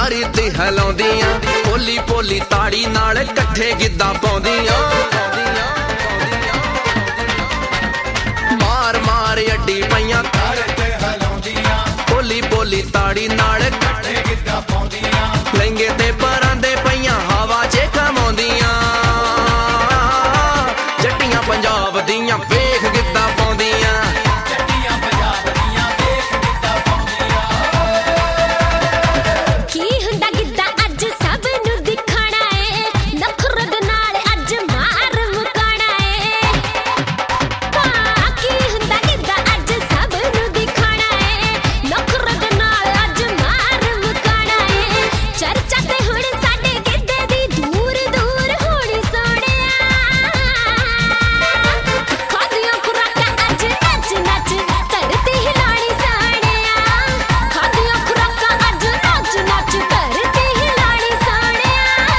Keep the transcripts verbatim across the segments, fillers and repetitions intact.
ਤਾਰੀ ਤੇ ਹਿਲਾਉਂਦੀਆਂ, ਪੋਲੀ ਪੋਲੀ ਤਾੜੀ ਨਾਲ ਇਕੱਠੇ ਗਿੱਧਾ ਪਾਉਂਦੀਆਂ। ਮਾਰ ਮਾਰ ਅੱਡੀ ਪਈਆਂ ਤਾਰੀ ਤੇ ਹਿਲਾਉਂਦੀਆਂ, ਪੋਲੀ ਪੋਲੀ ਤਾੜੀ ਨਾਲ ਇਕੱਠੇ ਗਿੱਧਾ ਪਾਉਂਦੀਆਂ। ਲਹਿੰਗੇ ਤੇ ਪਰਾਂਦੇ ਪਈਆਂ ਹਵਾ 'ਚ ਕਮਾਉਂਦੀਆਂ, ਜੱਟੀਆਂ ਪੰਜਾਬ ਦੀਆਂ ਵੇਖ ਗਿੱਧਾ ਪਾਉਂਦੀਆਂ। ਜੱਟੀਆਂ ਪੰਜਾਬ ਦੀਆਂ ਵੇਖ ਗਿੱਧਾ ਪਾਉਂਦੀਆਂ। ਕੀ ਹੁੰਦਾ ਗਿੱਧਾ ਅੱਜ ਸਭ ਨੂੰ ਦਿਖਾਣਾ ਏ, ਨਖਰਤ ਨਾਲ ਅੱਜ ਮਾਰ ਮੁਕਾਣਾ ਏ। ਹਾਂ ਕੀ ਹੁੰਦਾ ਗਿੱਧਾ ਅੱਜ ਸਭ ਨੂੰ ਦਿਖਾਣਾ ਏ, ਨਖਰਤ ਨਾਲ ਅੱਜ ਮਾਰ ਮੁਕਾਣਾ ਏ। ਚਰਚਾ ਤੇ ਹੁਣ ਸਾਡੇ ਗਿੱਧੇ ਦੀ ਦੂਰ ਦੂਰ ਹੋਣੀ ਸੋਹਣਿਆ, ਖਾਦੀਆਂ ਖੁਰਾਕਾਂ ਅੱਜ ਨੱਚ ਨੱਚ ਧਰਤੀ ਹਿਲਾਣੀ ਸੋਹਣਿਆ। ਖਾਦੀਆਂ ਖੁਰਾਕਾਂ ਅੱਜ ਨੱਚ ਨੱਚ ਧਰਤੀ ਹਿਲਾਣੀ ਸੋਹਣਿਆ।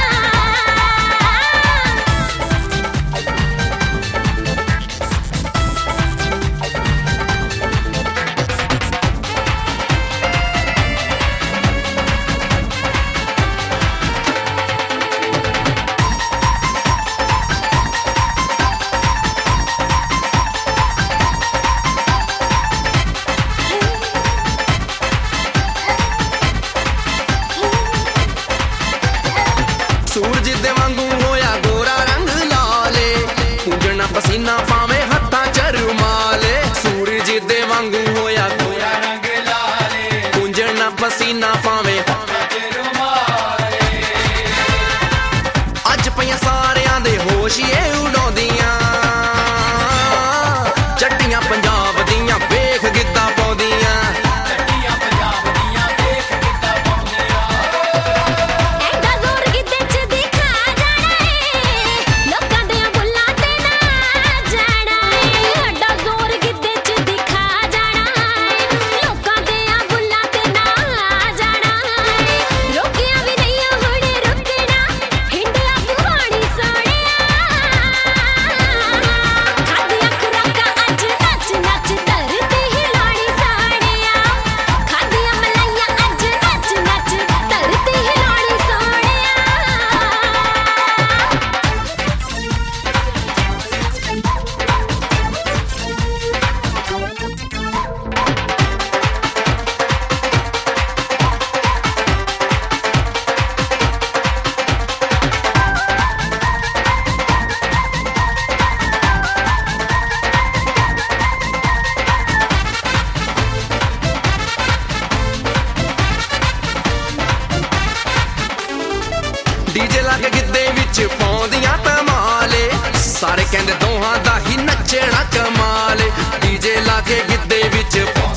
ਸੂਰਜ ਦੇ ਵਾਂਗੂ ਹੋਇਆ ਗੋਰਾ ਰੰਗ ਲਾਲੇ, ਪੂੰਝਣਾ ਪਸੀਨਾ ਪਾਵੇਂ ਹੱਥਾਂ 'ਚ ਰੁਮਾਲੇ। ਸੂਰਜ ਦੇ ਵਾਂਗੂ ਹੋਇਆ ਗੋਰਾ ਰੰਗ ਲਾਲੇ, ਪੂੰਝਣਾ ਪਸੀਨਾ ਪਾਵੇਂ ਹੱਥਾਂ 'ਚ ਰੁਮਾਲੇ। ਅੱਜ ਪਈਆਂ ਸਾਰਿਆਂ ਦੇ ਹੋਸ਼ ਇਹ ਉਡਾਉਂਦੀਆਂ, ਜੱਟੀਆਂ ਪੰਜਾਬ ਦੀਆਂ ਵੇਖ ਗਿੱਧਾ ਪਾਉਂਦੀਆਂ। ਜੱਟੀਆਂ ਪੰਜਾਬ ਦੀਆਂ ਵੇਖ ਗਿੱਧਾ ਪਾਉਂਦੀਆਂ। ਐਡਾ ਜ਼ੋਰ ਗਿੱਧੇ 'ਚ ਦਿਖਾ ਜਾਣਾ ਏ, ਲੋਕਾਂ ਦੇ ਬੁੱਲਾਂ ਤੇ ਨਾ ਜਾਣਾ ਏ। ਐਡਾ ਜ਼ੋਰ ਗਿੱਧੇ 'ਚ ਦਿਖਾ ਜਾਣਾ ਏ, ਲੋਕਾਂ ਦੇ ਬੁੱਲਾਂ ਤੇ ਨਾ ਜਾਣਾ ਏ। ਰੋਕਿਆ ਵੀ ਨਹੀਂ ਹੁਣ ਰੁਕਣਾ, ਹਿੰਡਿਆ ਪੁਰਾਣੀ ਸੋਹਣਿਆ। ਖਾਦੀਆਂ ਖੁਰਾਕਾਂ ਅੱਜ ਨੱਚ ਨੱਚ ਧਰਤੀ ਹਿਲਾਣੀ ਸੋਹਣਿਆ। ਖਾਦੀਆਂ ਮਲਾਈਆਂ ਅੱਜ ਨੱਚ ਨੱਚ ਧਰਤੀ ਹਿਲਾਣੀ ਸੋਹਣਿਆ। ਡੀਜੇ ਲਾ ਕੇ ਗਿੱਧੇ ਵਿੱਚ ਪਾਉਂਦੀਆਂ ਧਮਾਲੇ, ਸਾਰੇ ਕਹਿੰਦੇ ਦੋਹਾਂ ਦਾ ਹੀ ਨੱਚਣਾ ਕਮਾਲ। ਡੀਜੇ ਲਾ ਕੇ ਗਿੱਧੇ ਵਿੱਚ